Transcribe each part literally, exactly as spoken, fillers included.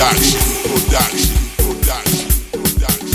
Production, production, production, production.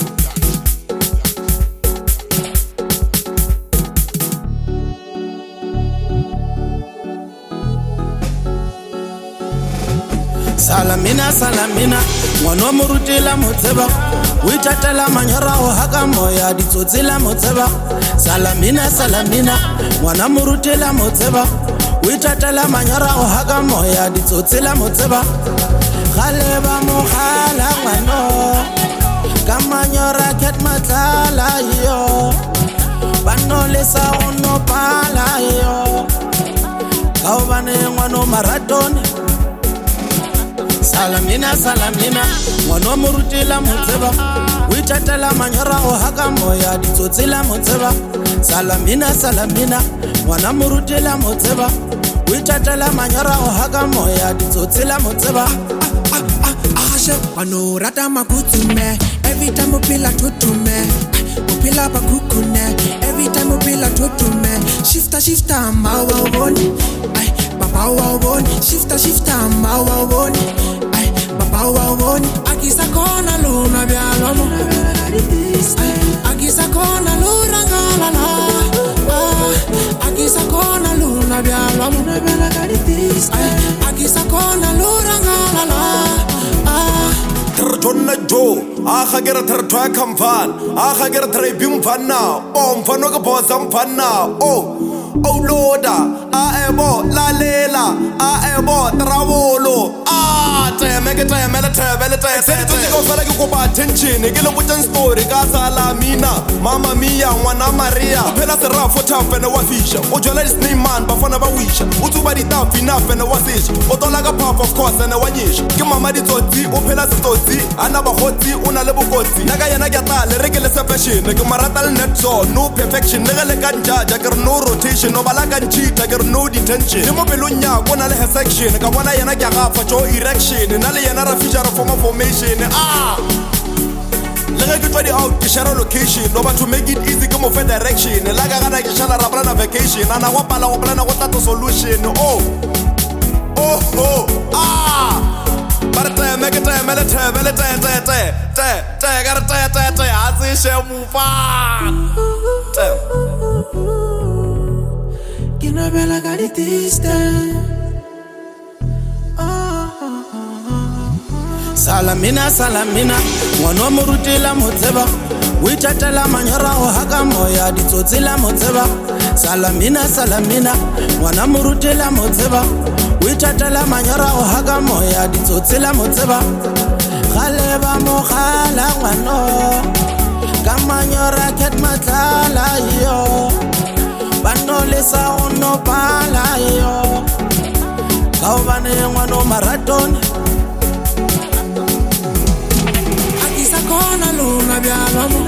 Salamina, salamina, ngwana morutela motseba, o itatela manyora o haka moya ditsotsela motseba. Salamina, salamina, ngwana morutela motseba, o itatela manyora o haka moya ditsotsela motseba. Gale ba mogala ngwano, ka manyora ket matlala yo, bano le sa ono pala yo, ka o bane ngwano maratone. Salamina, salamina, ngwana morutela motseba, o itatela manyora o haka moya ditsotsela motseba. Salamina, salamina, ngwana morutela motseba, o itatela manyora o haka moya ditsotsela motseba. Ashe bano rata makutume, every time upila tutume, upila bakukune, every time upila tutume. Shifta shifta mawa woni, ay baba wa woni, shifta shifta mawa woni, ay baba wa woni. Akisa kona luna bialomo, akisa kona luna galala, akisa kona luna bialomo, akisa kona luna galala. Tonna Joe, ah, Hagera Terra Campan, ah, Hagera Trebim Pana, oh, Fanoka Bosam Pana, oh, oh, Loda, ah, Ebo, La Lela, ah, Ebo, Travolo, ah, make it a melata, said to go for like a copa attention, a gillo with story, Gaza La Mina, Mamma Mia, Wana Maria, Pella Serra for tough and a wafisha, Ojola is name man, Bafana Bawisha, Utubadi tough enough and a wasish, Otolaga pop, of course, and a wanish, Kimama Dizoti, Opela Stoti. Anaba hoti una lebo koti naga yana gata le regular separation like maratal netso no perfection naga le kanja jagar no rotation no balagan cheat jagar no detention demo belunya kona le section ka wana yana gya fa cho erection na le yana ra feature form formation ah lega ke tswadi out ke share location no ba to make it easy ke mo fe direction la ga gana ke shala ra plan vacation ana wa pala wa plan go tata solution oh oh oh ah Barata make it a melata melata te te te te gotta te te te I see she move on. Gina bella got it distant. Salamina, salamina, ngwana morutela motseba, o itatela manyora o haka moya ditsotsela motseba. Salamina, salamina, ngwana morutela motseba, o itatela manyora o haka moya ditsotsela motseba. Gale ba mogala ngwano, ka manyora ket matlala yo, bano le sa ono pala yo, ka o bane ngwano maratone. Kona luna bialomo,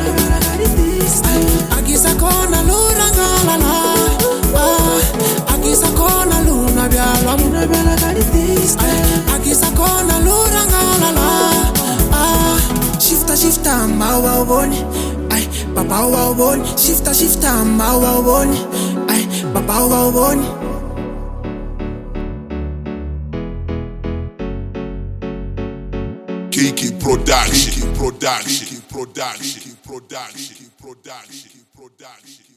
akisa kona luna galala, akisa kona luna bialomo, akisa kona luna galala. Shifta shifta mawa woni, ay baba wa woni. Shifta shifta mawa woni, ay baba wa woni. Kiki Production, Kiki Production, Kiki Production, Kiki Production, Kiki Production, Kiki Production.